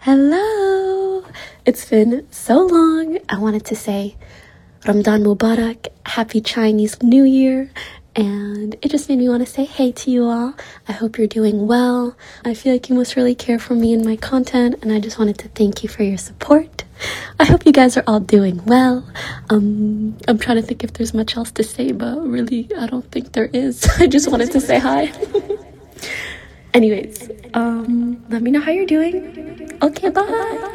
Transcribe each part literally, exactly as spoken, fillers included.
Hello! It's been so long. I wanted to say Ramadan Mubarak, Happy Chinese New Year, and it just made me want to say hey to you all. I hope you're doing well. I feel like you must really care for me and my content, and I just wanted to thank you for your support. I hope you guys are all doing well. Um, I'm trying to think if there's much else to say, but really, I don't think there is. I just wanted to say hi. Anyways, um, let me know how you're doing. Okay, bye.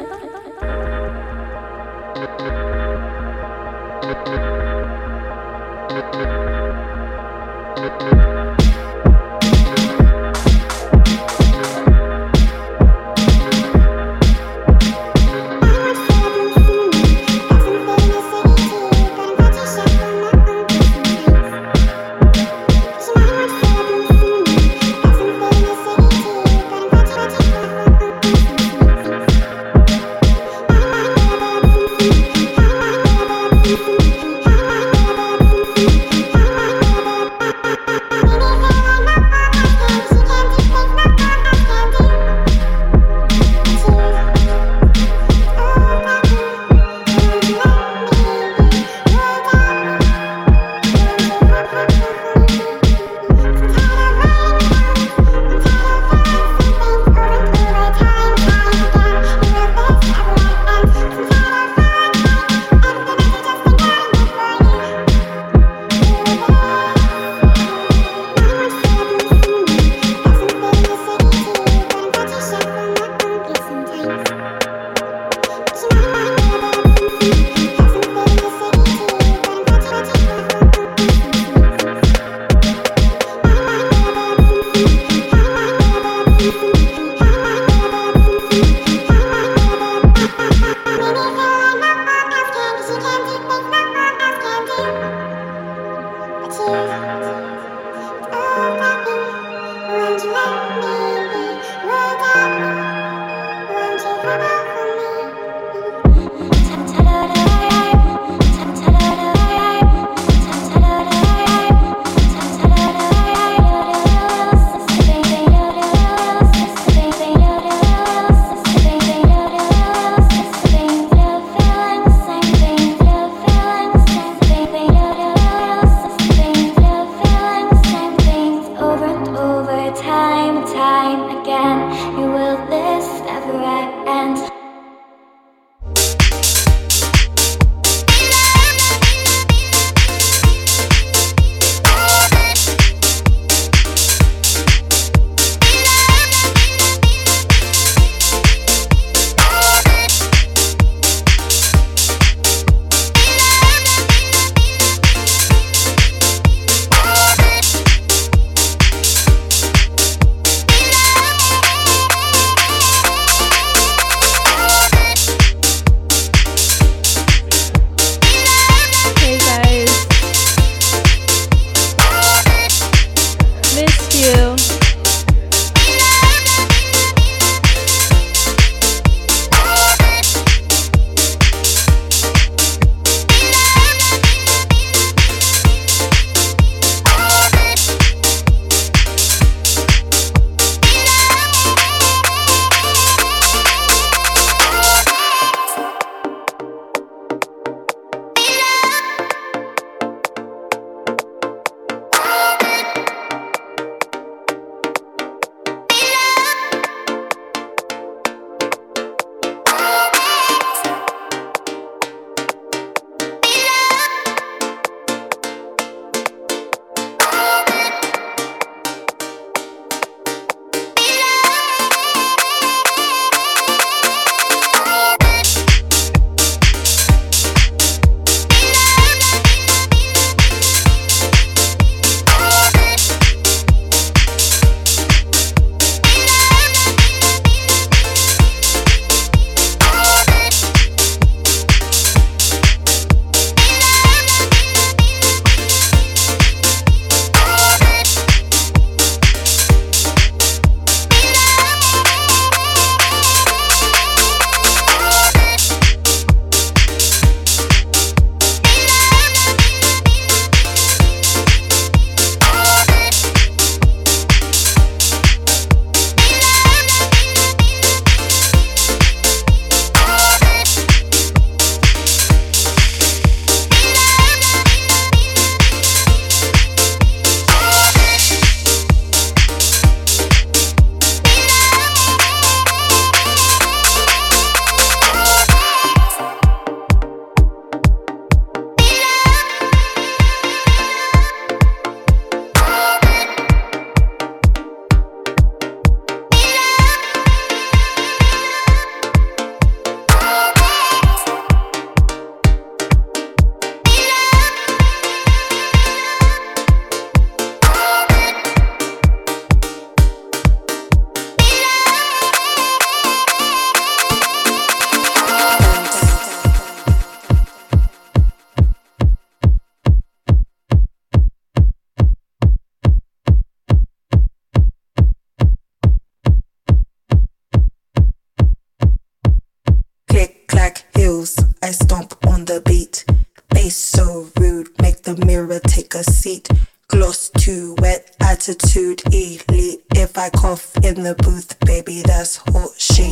mirror, take a seat. Gloss too wet, attitude elite. If I cough in the booth, baby, that's hot chic.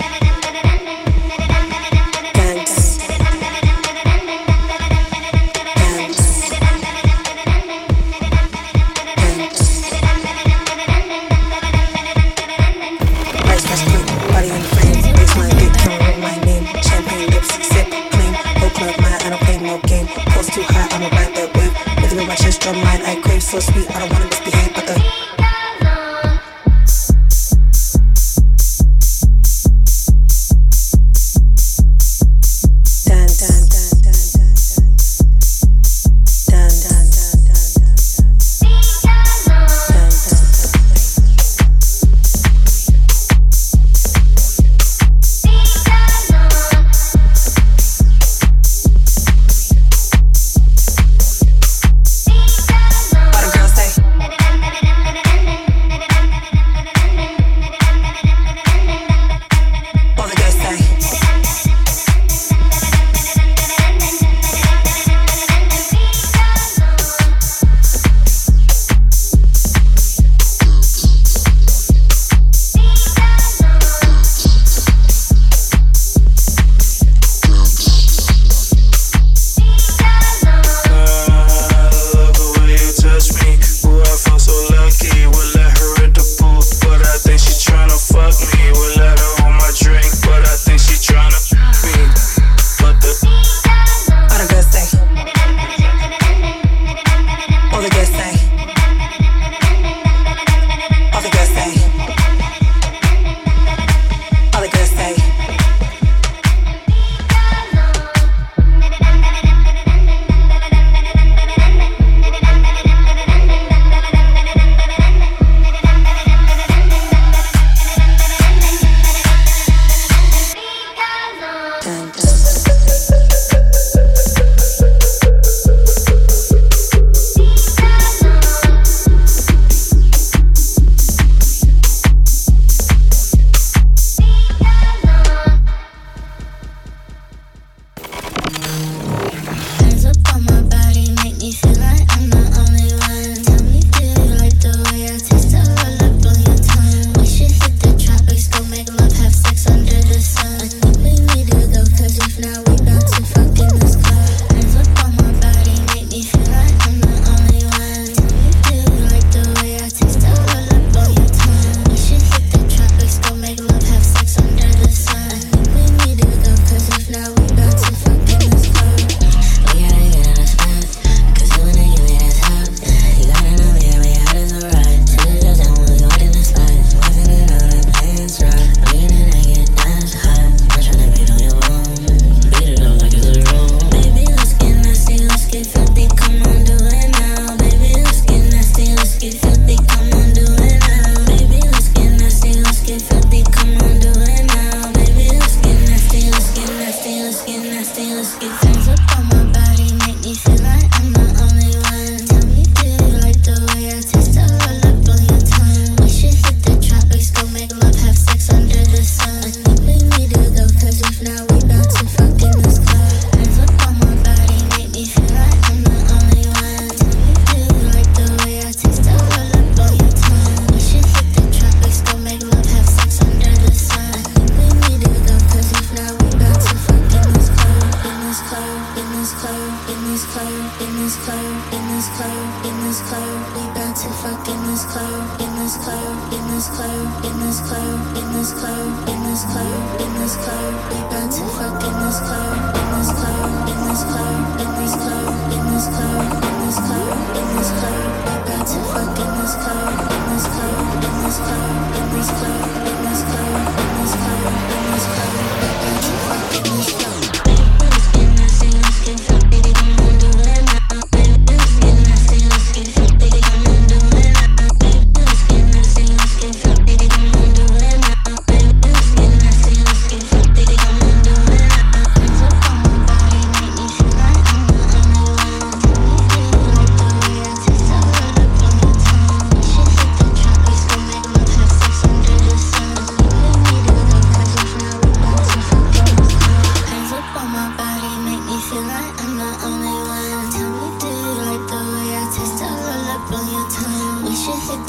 Dance. Too high, I'ma ride that wave. Living in my chest, drumline, I crave so sweet, I don't wanna misbehave, but the Dan, dan, dan, dan, dan, dan, dan, dan, dan, dan,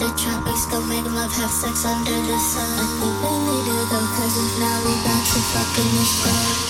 the tropics, go make love, have sex under the sun. I think we need to go, cause if not, we bout to fuck in the sun.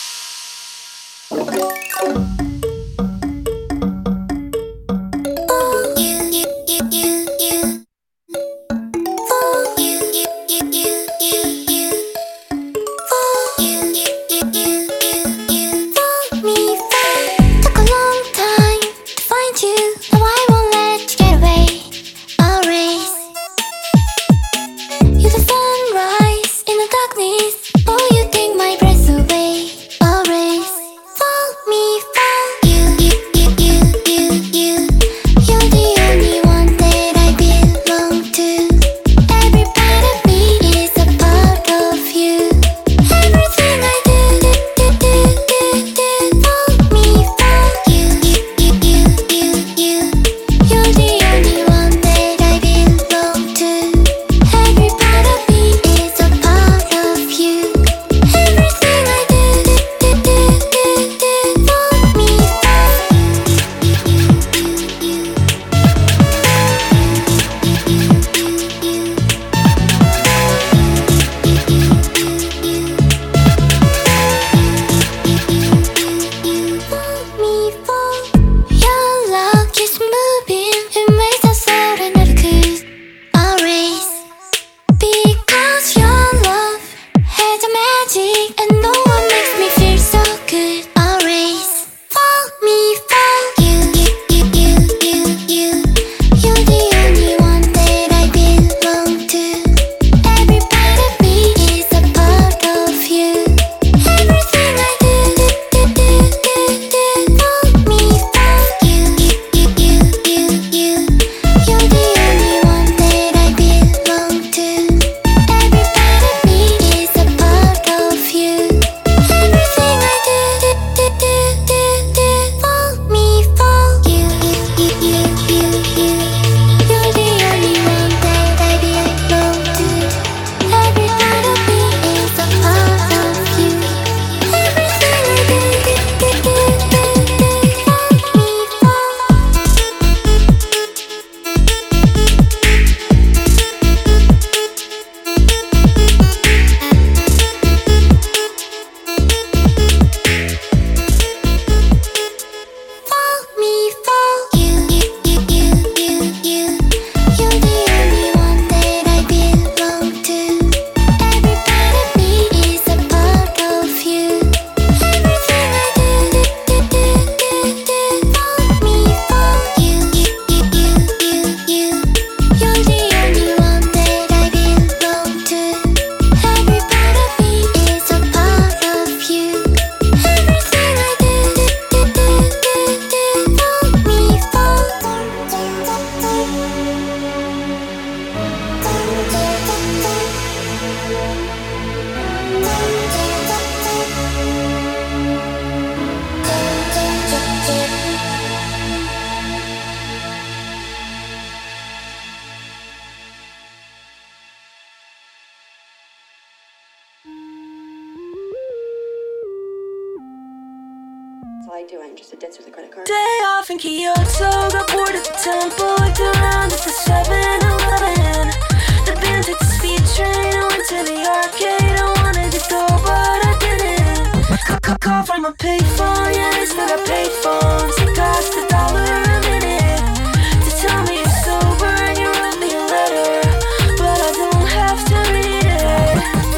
I do, I'm just a ditz with a credit card. Day off in Kyoto, got bored at the temple, looked around at the seven eleven. The band took the speed train, I went to the arcade, I wanted to go but I didn't. Call, call, call from a payphone, yeah, they still got payphones. It cost a dollar a minute to tell me you're sober and you wrote me a letter, but I don't have to read it.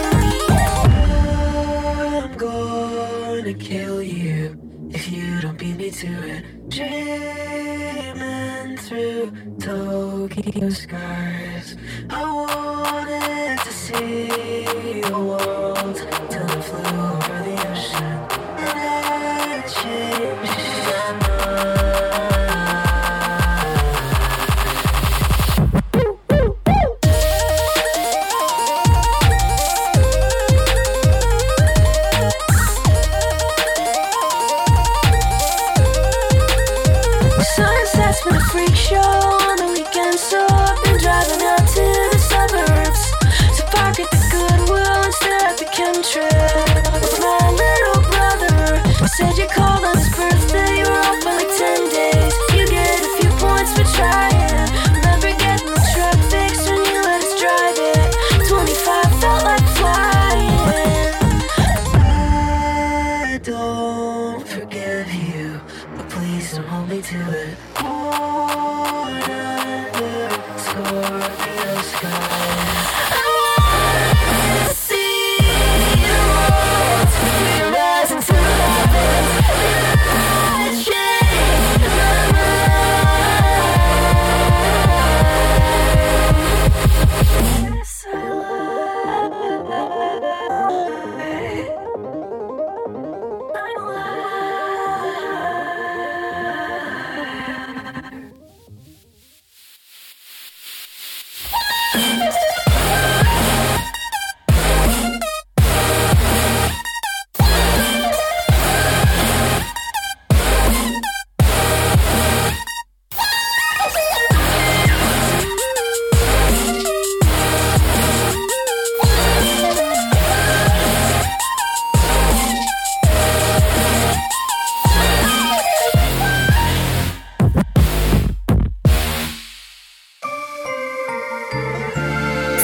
I'm gonna kill you if you don't beat me to it. Dreaming through Tokyo skies, I wanted to see the world till I flew over the ocean, and I changed my mind. Sunset's been a freak show on the weekend, so I've been driving out to the suburbs to park at the Goodwill instead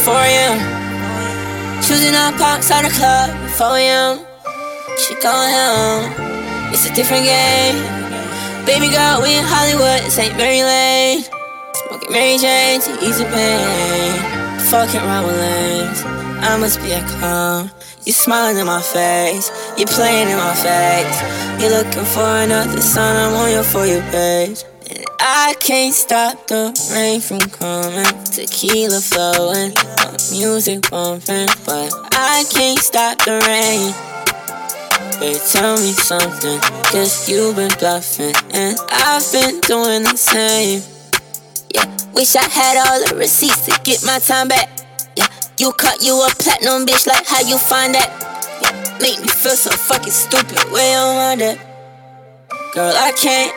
four a.m. Choosing up outside the club at four a.m. She going home, it's a different game. Baby girl, we in Hollywood, it's ain't Mary Lane. Smoking Mary Jane to ease the pain. Fucking around with lanes, I must be a clown. You smiling in my face, you playing in my face. You looking for another song, I'm on your For You page. And I can't stop the rain from coming. Tequila flowing, music bumping, but I can't stop the rain. Babe, tell me something, cause you been bluffing, and I've been doing the same. Yeah, wish I had all the receipts to get my time back. Yeah, you caught you a platinum bitch, like how you find that? Yeah, make me feel so fucking stupid, way on my that. Girl, I can't.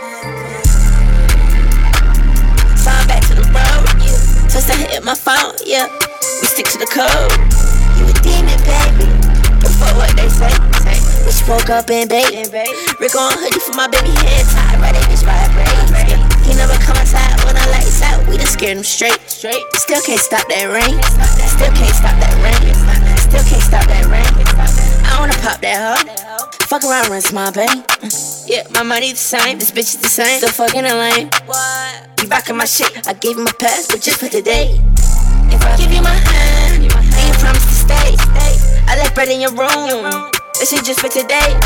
Sign back to the road, yeah. Twist I hit my phone, yeah. We stick to the code. You a demon, baby. Before what they say, say. We spoke up in bait. Rick on hoodie for my baby head tie, right? That bitch vibrate. Yeah. He never come outside when I lights out. We done scared him straight. Straight. Still can't stop that rain. Still can't stop that rain. Still can't stop that rain. I wanna pop that hoe. Fuck around, rinse my pain. Yeah, my money the same. This bitch is the same. Still fucking a lame. What? You rockin' my shit. I gave him a pass, but just for today. If I give you my hand, and you promise to stay, I left bread in your room. This shit just for today.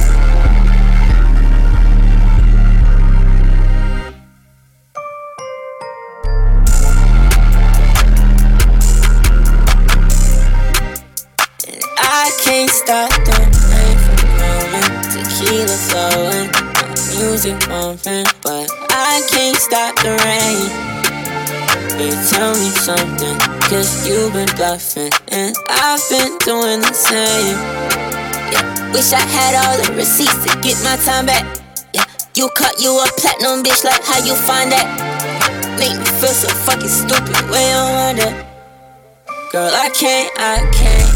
I can't stop the rain from coming. Tequila flowing, music bumping, but I can't stop the rain. Babe, tell me something, cause you been bluffing, and I've been doing the same. Yeah, wish I had all the receipts to get my time back. Yeah, you caught you a platinum bitch, like how you find that? Make me feel so fucking stupid, way on my that. Girl, I can't, I can't.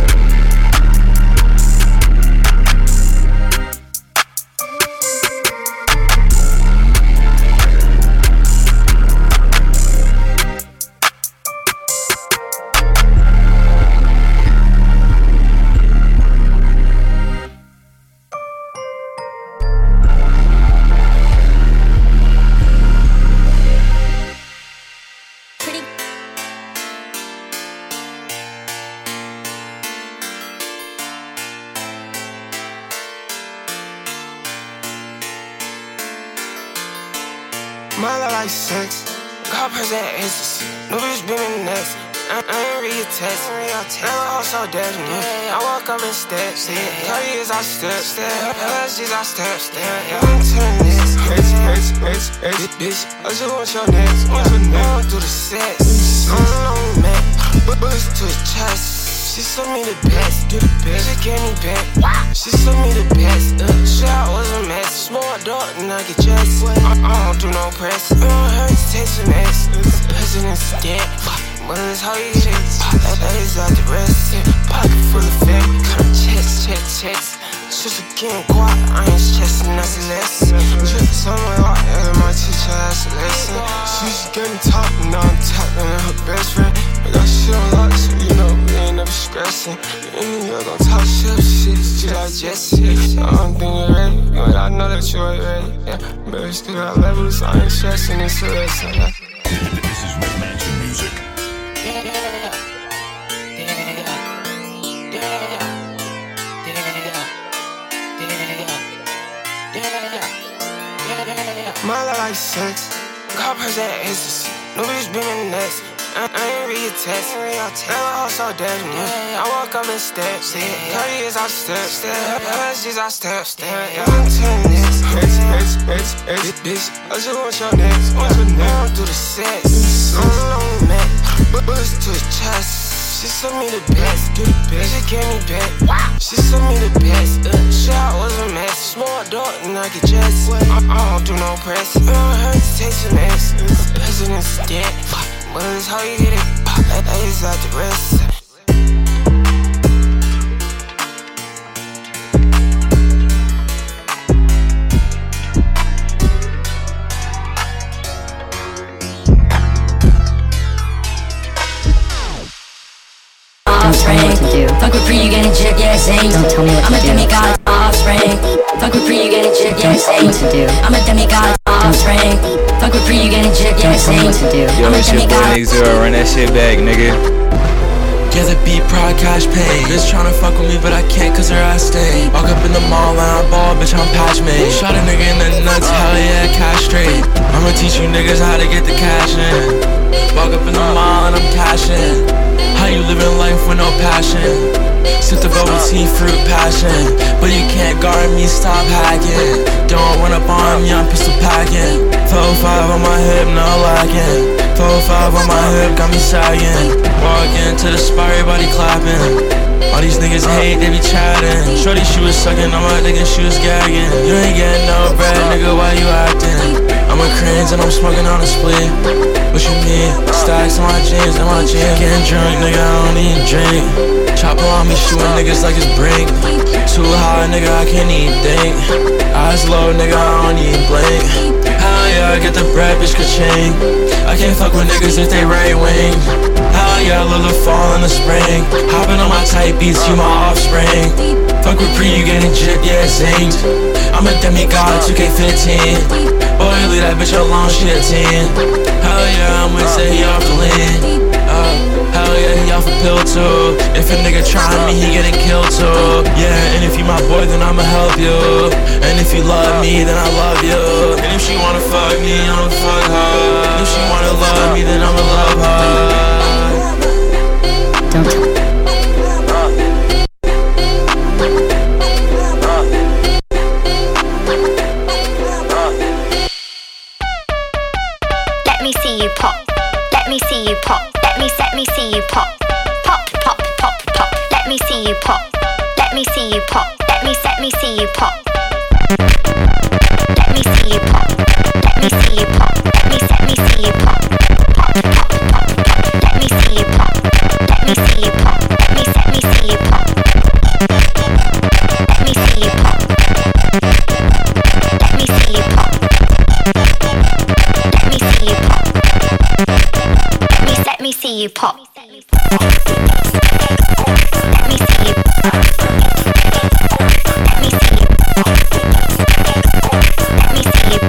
My life like sex, God present ecstasy. New bitch been me next. I, I ain't read your text. Never hold so dead to me. I walk up in steps. thirty years I step, step. Last years I step, step. I'm to the next. H, H, H, H, bitch. I just want your next. Want your next. Do the sex. I'm a lonely man. Bullets to the chest. She told me the best, do the best. She gave me back. She told me the best. Uh, shit, I was a mess. Small dog and I get dressed. I, I don't do no press. I don't hurt to take some mess. President's dead, but it's how you get it. That, that is out the rest. Pocket full of fat. Kind of checks, check, checks. Just again, quiet. I ain't stressing, that's a lesson. Drip somewhere out there, my teacher has a lesson. She's getting top, now I'm tapping her best friend. I got shit on lock, so you know we ain't never stressing. In New York, on top shelf shit, she like Jessie. I don't think you're ready, but I know that you ain't ready. Yeah, baby, still got levels, I ain't stressing, it's a lesson. Yeah. This is Red Mansion Music. Yeah, yeah, yeah. My life like sex, God present ecstasy. New bitch been me next. I, I ain't read your text. Never hold so dead to me. I walk up in steps. thirty years I step, step. Last years I step, step. I'm to the next. H, H, H, H, bitch. I just want your next. Want your next. Do the sex. I'm a lonely man. Bullets to the chest. She told me the best, do the best. She gave me back. She told me the best. Uh, shit, I was a mess. Small dog and I get dressed. I, I don't do no press. I don't hurt to take some mess. President's dead, but it's how you get it. That, that is out the rest. offspring. Fuck with pre, you getting jip, yeah, same. Don't tell me what to do. I'm a demigod, offspring. Fuck with pre, you getting jip, yeah, same. I'm a demigod, offspring. Fuck with pre, you getting jip, yeah, same. Yo, it's your boy Nick Zero, run that shit back, nigga. Yeah, the beat prod cash pay. Bitch tryna fuck with me, but I can't cause her ass stay. Walk up in the mall and I ball, bitch, I'm patch made. Shot a nigga in the nuts, hell yeah, cash straight. I'ma teach you niggas how to get the cash in. Walk up in the mall and I'm cashing. How you living life with no passion? Sip the bubble tea, fruit passion. But you can't guard me, stop hacking. Don't run up on me, I'm pistol packing. four five on my hip, no lacking. four five on my hip, got me sagging. Walk into the spot, everybody clapping. All these niggas hate, they be chatting. Shorty, she was sucking on my dick and she was gagging. You ain't getting no bread, nigga, why you acting? I'm a cringe and I'm smoking on a split. What you mean? Stacks on my jeans and my jeans. Getting drunk, nigga, I don't even drink. Chopper on me, shooting niggas like it's brink. Too high, nigga, I can't even think. Eyes low, nigga, I don't even blink. Hell yeah, I get the bread, bitch, ka-ching. I can't fuck with niggas if they right wing. Hell yeah, I love the fall in the spring. Hopping on my tight beats, you my offspring. Fuck with pre, you getting jip, yeah, zinged. I'm a demigod, two K fifteen. Boy, leave that bitch alone, she a ten. Hell yeah, I'm with say he off the lean. Uh, hell yeah, he off a pill too. If a nigga try me, he getting killed too. Yeah, and if you my boy, then I'ma help you. And if you love me, then I love you. And if she wanna fuck me, I'ma fuck her. If she wanna love me, then I'ma love her. Don't Let me see you pop. Let me see you pop. Let me let me see you pop. Pop, pop, pop, pop. Let me see you pop. Let me see you pop. Let me let me see you pop. Let me see you pop. Let me see you pop. Let me let me see you pop. Pop, pop, pop, pop. Let me see you pop. Let me see you pop. Let me let me see you pop. Let me see you pop. Let me see you pop. Let me see you pop. Let me let me see you pop. Let me see you. Let me see you. Let me see you.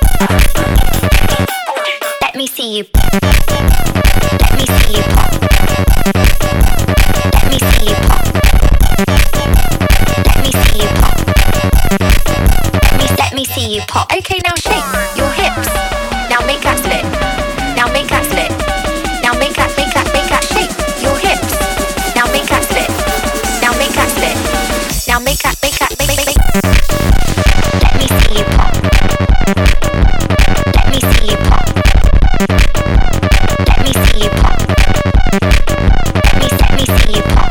Let me see you. Let me see you pop. Let me see you pop. Let me see you pop. Let me let me see you pop. Okay, now shake your hips. Now make that split. Now make that split. Now make that, make that, make that shake your hips. Now make that split. Now make that split. Now make that, make that, make, make, make. Let me see you pop. Let me see you pop. Let me see you pop. Let me, let me see you pop.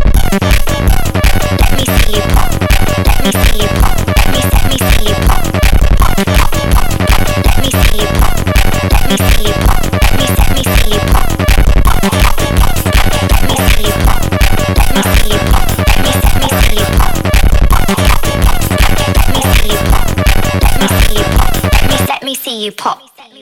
Let me see you pop. Let me see you pop. Let me, let me see you pop. Pop, pop, pop, pop. Let me see you pop. Let me see you pop. Let me, let me see you pop. Pop, pop, pop, pop. Let me see you pop. Let me see you pop. Let me, let me see you pop. Pop, pop, pop, pop. Let me see you pop. Let me see you pop. Let me, let me see you pop.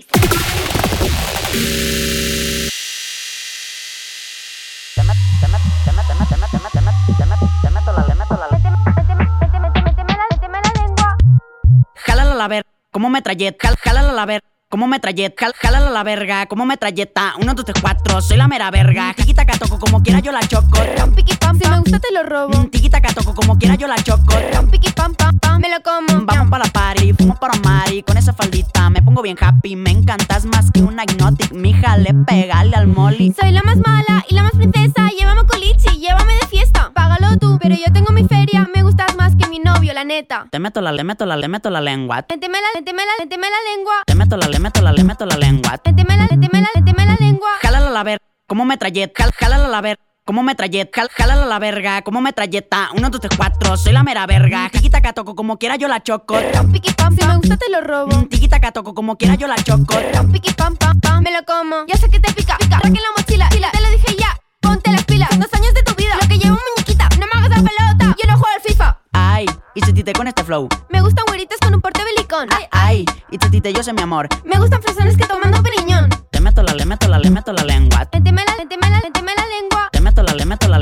Jálala la ver, como metralleta, jal, jálala la ver, como metralleta, jal, jálala la verga, como metralleta, uno, dos, tres, cuatro, soy la mera verga, tiquita que toco como quiera yo la choco, ram, piqui, pam, si me gusta te lo robo, tiquita que toco como quiera yo la choco, ram, piqui, pam, pam, pam, me lo como, vamos pa' la party, fumo para Mari, con esa faldita me pongo bien happy, me encantas más que una hypnotic, mija, le pegale al molly, soy la más mala y la más princesa, llévame colichi, llévame de fiesta, págalo tú, pero yo tengo mi feria, me gustas más que mi novio, la neta, te meto la, le meto la, le meto la lengua, méteme la, méteme la, méteme la lengua, te meto la, le meto la, le meto la lengua, méteme la, méteme la, méteme la lengua, jálala la ver, como metralleta, jal, jálala la ver, como metralleta, jal, jálala la verga, como metralleta, uno, dos, tres, cuatro, soy la mera verga, tiquita que toco como quiera yo la choco, ram, piqui, pam, si me gusta te lo robo, tiquita que toco como quiera yo la choco, ram, piqui, pam, pam, pam, me lo como, ya sé que te pica, pica, traque la mochila, tila, te lo dije ya, ponte las pilas, dos años de tu vida, lo que llevo muñequita, no me hagas la pelota, yo no juego al FIFA, ay, y se tite con este flow, me gustan güeritas con un porte belicón, ay, ay, y se tite yo sé mi amor, me gustan fresones que tomando periñón, te meto la, le meto la, le meto la lengua, méteme la, méteme la, méteme la lengua, te meto la, le meto la,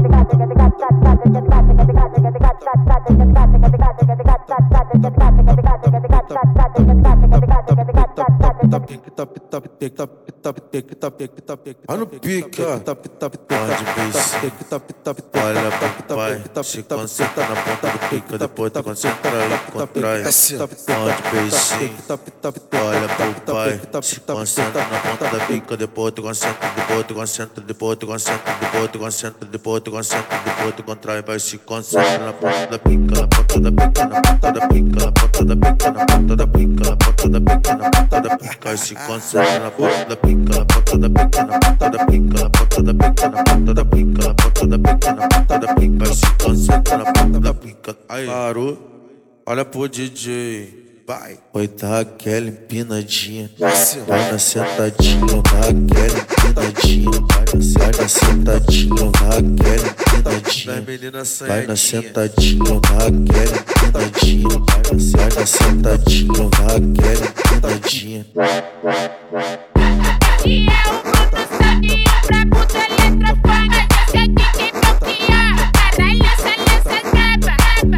Olha o pica, onde bis, olha pro pai, se concentra na ponta do pica, depois tu concentra e contrai. Onde beijinho, olha pro pai, se concentra na ponta da pica, depois tu concentra, depois tu concentra, depois tu concentra, depois tu concentra, depois tu concentra, depois tu contrai, vai se concentra na ponta da pica, na ponta da pica, na ponta da pica, na ponta da pica, na ponta da pica, na ponta da pica, na ponta da pica, vai se concentra na ponta da pica, na ponta da pica, na ponta da pica, na ponta da pica, na ponta da pica, na ponta da pica, na ponta da pica, vai se concentra na ponta da pica. Aí, parou, olha pro D J. Vai, oi, tá aquela empinadinha, vai na sentadinha, tá aquela empinadinha, vai na sentadinha, tá aquela empinadinha, vai na sentadinha, tá aquela empinadinha, vai na sentadinha, tá aquela empinadinha. E é o produção pra puta letra fanga, já sei que tem bloquear, caralho, essa lança capa.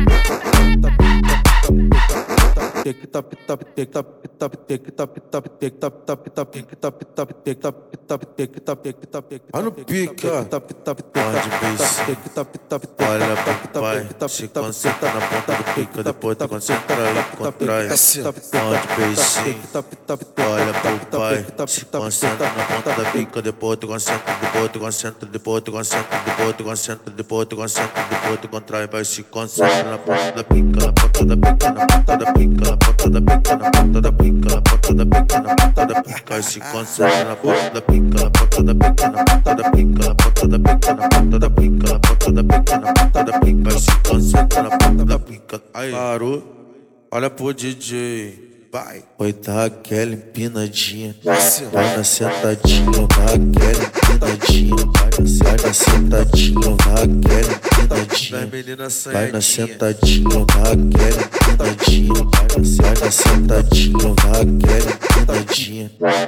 Tic tap tap tic tap tap tic tap tap tic tap tap tap tic tap tap tic tap tap tic tap tic tap tic tap. Olha o pica, tap tap onde bis, tic tap tap olha pro pai, se concentra na ponta do pica, depois tu concentra e contrai. Onde beijinho, olha pro pai, se concentra na ponta da pica, depois tu concentra, depois tu concentra, depois tu concentra, depois tu concentra, depois tu concentra, depois tu contrai, vai se concentra na ponta da pica, na ponta da pica, na ponta da pica. Na ponta da pica, na ponta da pica, na ponta da pica, na ponta da pica, se concentra na ponta da pica, na ponta da pica, na ponta da pica, na ponta da pica, na ponta da pica, na ponta da pica, na ponta da pica, se concentra na ponta da pica. Aí, parou, olha pro D J. Vai, oi, tá aquela empinadinha, vai na sentadinha, tá aquela empinadinha, vai na sentadinha, tá aquela empinadinha, vai na sentadinha, tá aquela empinadinha, vai na sentadinha, tá aquela empinadinha.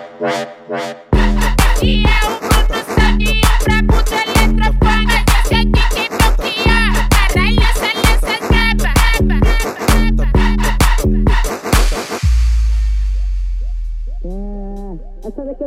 E é o produção pra puta letra fanga, já sei que tem bloquear, caralho, essa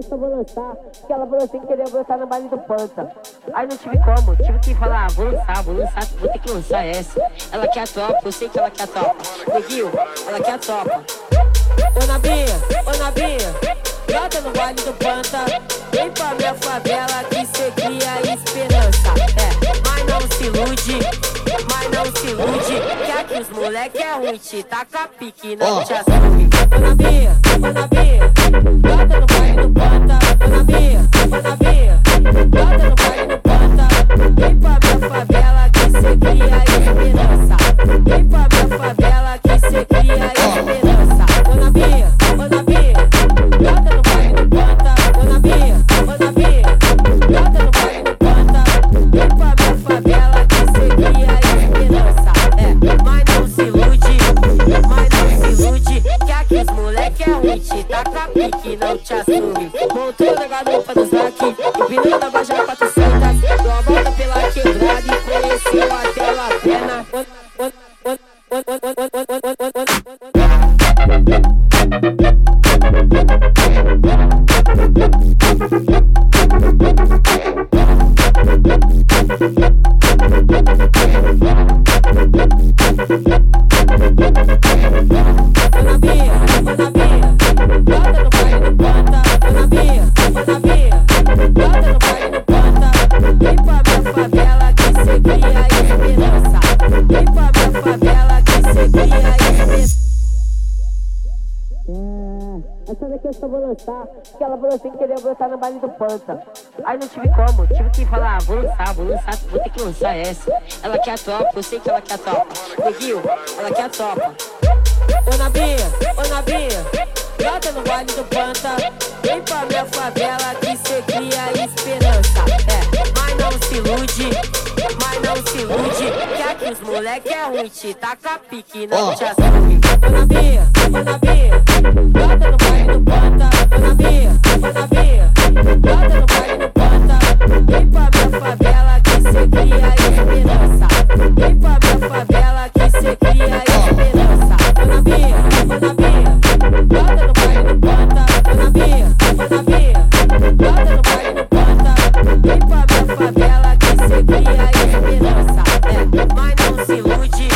que eu vou lançar, que ela falou assim que queria brotar no baile do Panta. Aí não tive como, tive que falar, ah, vou lançar, vou lançar, vou ter que lançar essa. Ela quer a tropa, eu sei que ela quer a tropa. Neguinho, ela quer a tropa. Ô Nabinha, ô Nabinha, brota no baile do Panta. Vem pra minha favela que cê cria esperança. É, mas não se ilude, mas não se ilude, que aqui os moleque é ruim, te taca pique, não te assume. Ô Nabinha, ô Nabinha, brota no baile do Panta. Ô Nabinha, ô Nabinha, brota no baile do Panta. Vem pra minha favela que cê cria esperança. Vem pra minha favela que cê cria esperança. Ô Nabinha, ô Nabinha, brota no baile do Panta. Ô Nabinha, ô Nabinha, brota no baile do Panta. Vem pra minha favela que cê cria esperança. É, mas não se ilude, mas não se ilude, que aqui os moleque é ruim, te taca pique, não te assume. Montou na garupa do Zac, empinando a baja quatro santas. Deu a volta pela quebrada e conheceu até La Pena. Que ela falou assim que queria brotar no baile do Panta. Aí não tive como, tive que falar, ah, vou lançar, vou lançar, vou ter que lançar essa. Ela quer a tropa, eu sei que ela quer a tropa. Neguinho, ela quer a tropa. Ô Nabinha, ô Nabinha, brota no baile do Panta. Vem pra minha favela que cê cria esperança. É, mas não se ilude, mas não se ilude, que aqui os moleque é ruim, te taca pique, não te assume. Ô Nabinha, ô Nabinha, brota no baile do Panta. Ô Nabinha, ô Nabinha, brota no baile do Panta. Vem pra minha favela que cê cria esperança. Vem pra minha favela que cê cria esperança. Ô Nabinha, ô Nabinha, brota no baile do Panta. Ô Nabinha, ô Nabinha, brota no baile do Panta. Vem pra minha favela que cê cria esperança. É, mas não se ilude.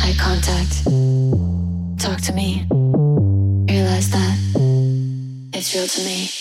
eye contact. Talk to me. Realize that it's real to me.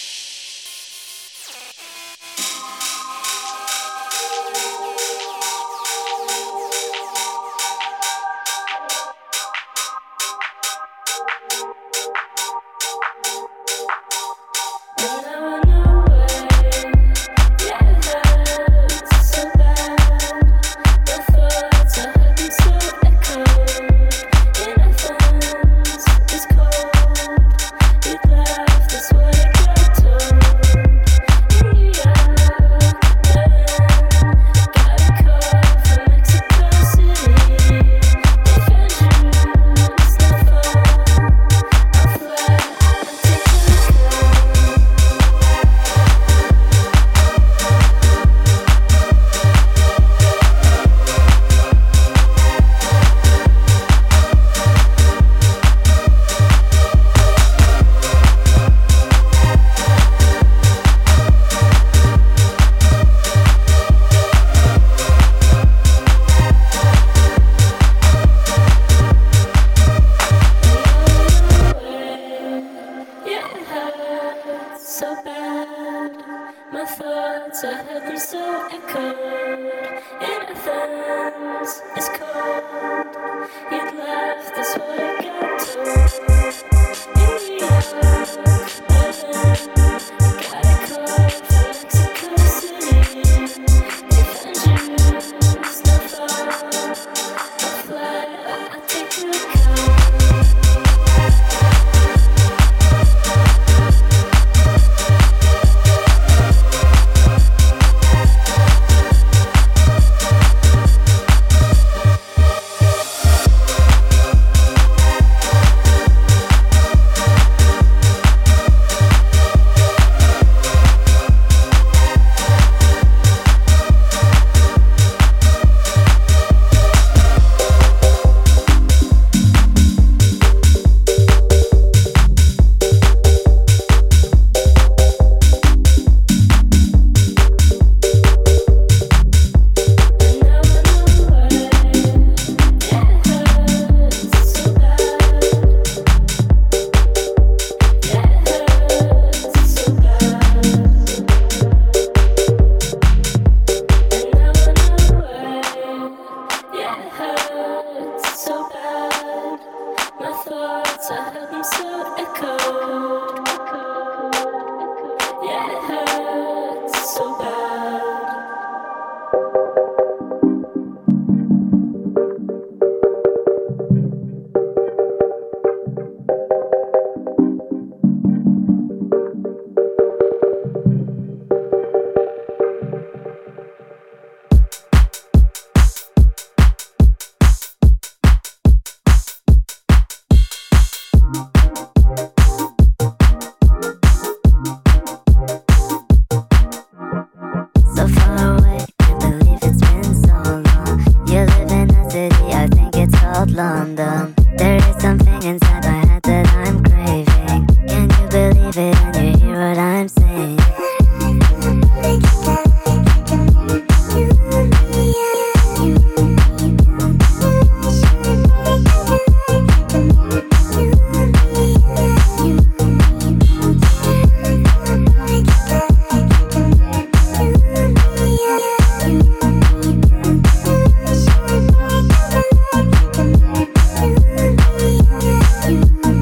You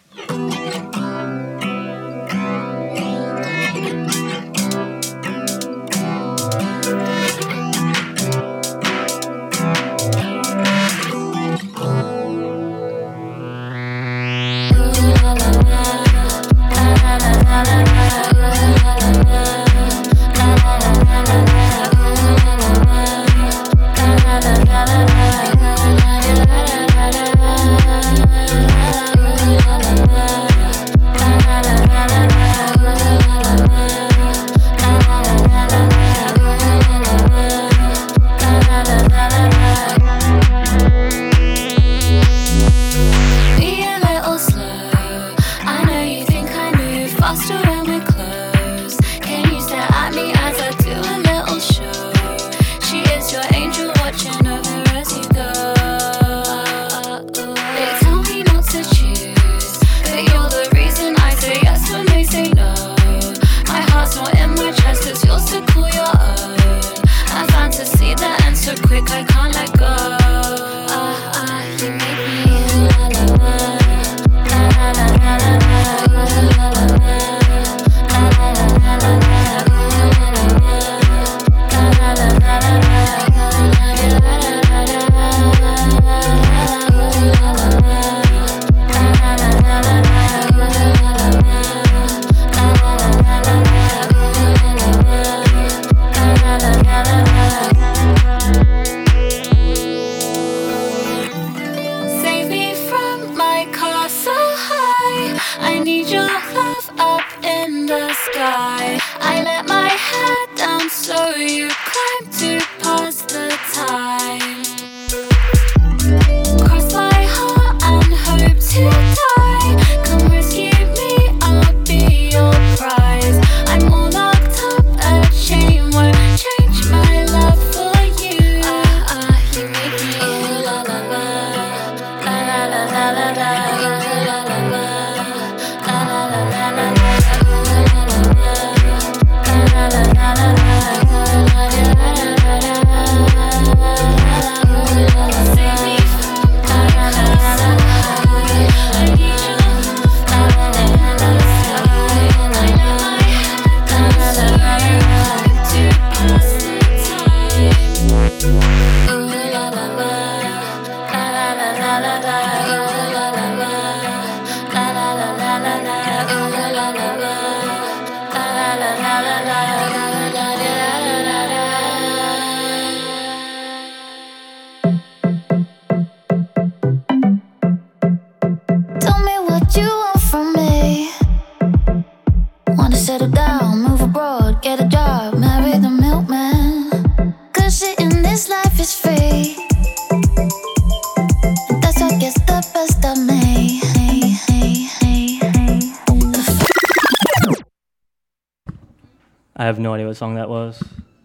I have no idea what song that was.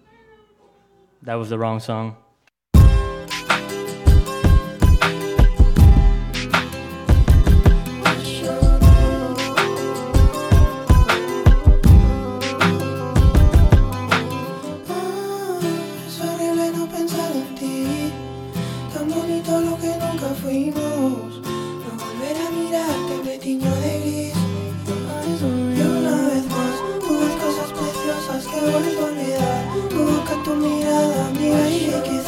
That was the wrong song. Que vuelvo a olvidar tu boca, tu mirada, amiga, y quizás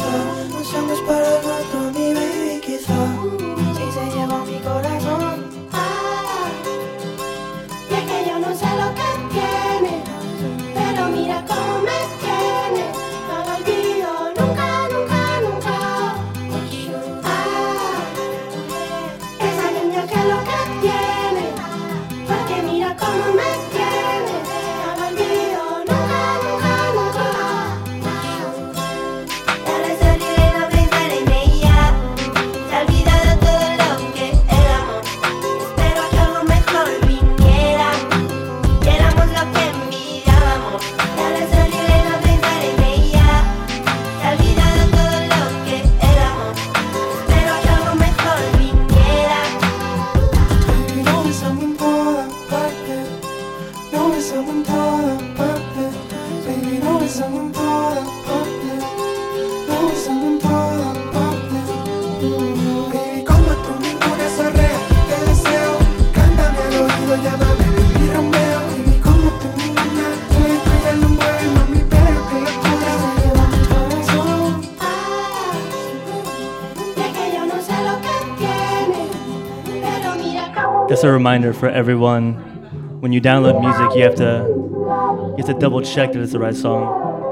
just a reminder for everyone: when you download music, you have to you have to double check that it's the right song.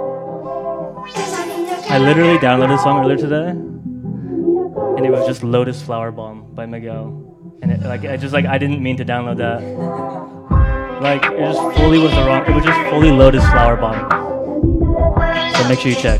I literally downloaded a song earlier today, and it was just "Lotus Flower Bomb" by Miguel, and it, like I just like I didn't mean to download that. Like it just fully was the wrong. It was just fully Lotus Flower Bomb. So make sure you check.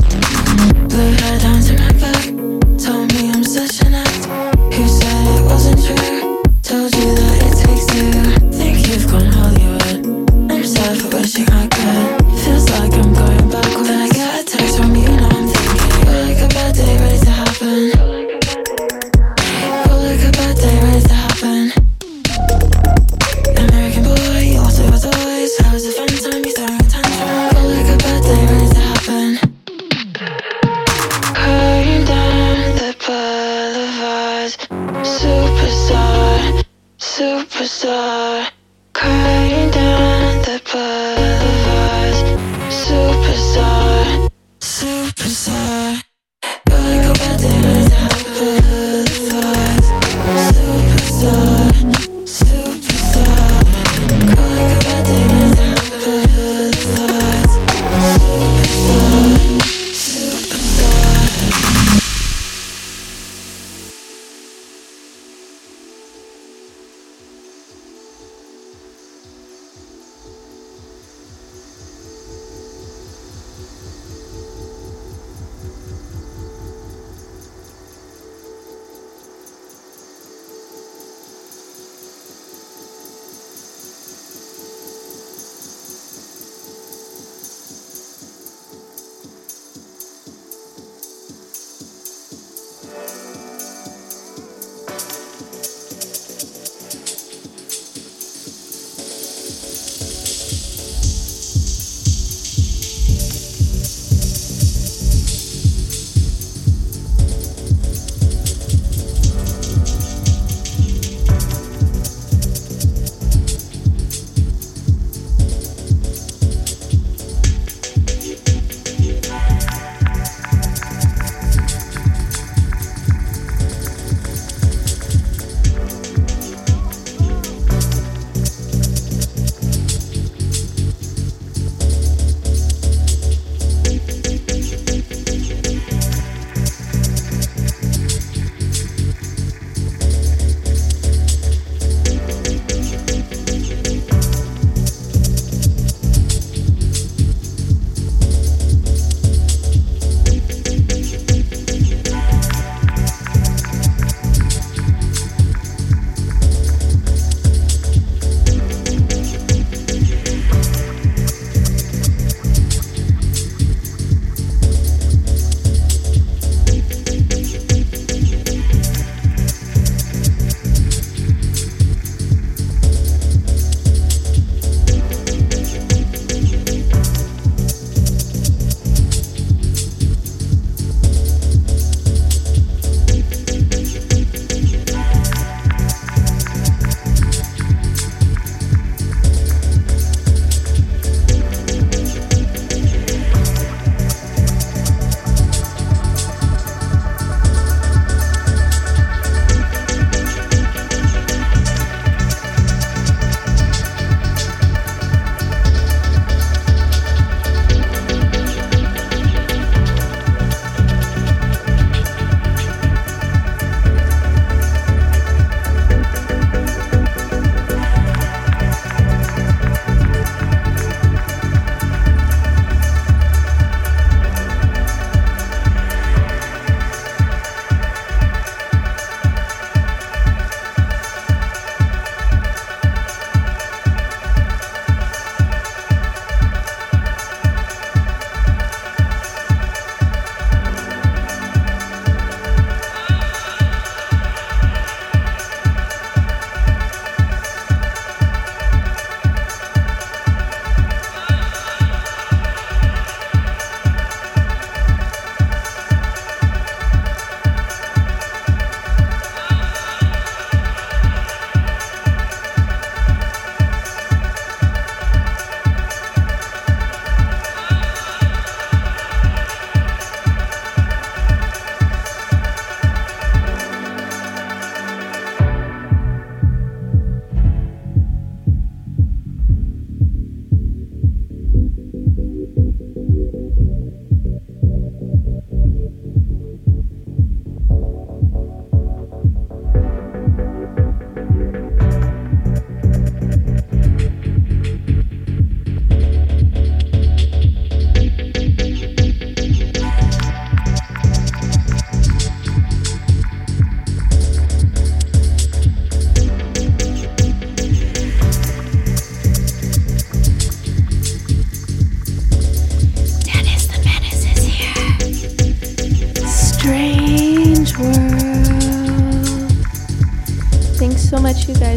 Blue hair down to my back, told me I'm such an act. Who said it wasn't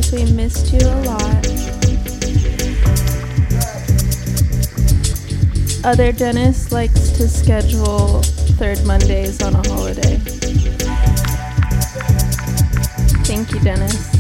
guys. We missed you a lot. Other Dennis likes to schedule third Mondays on a holiday. Thank you, Dennis.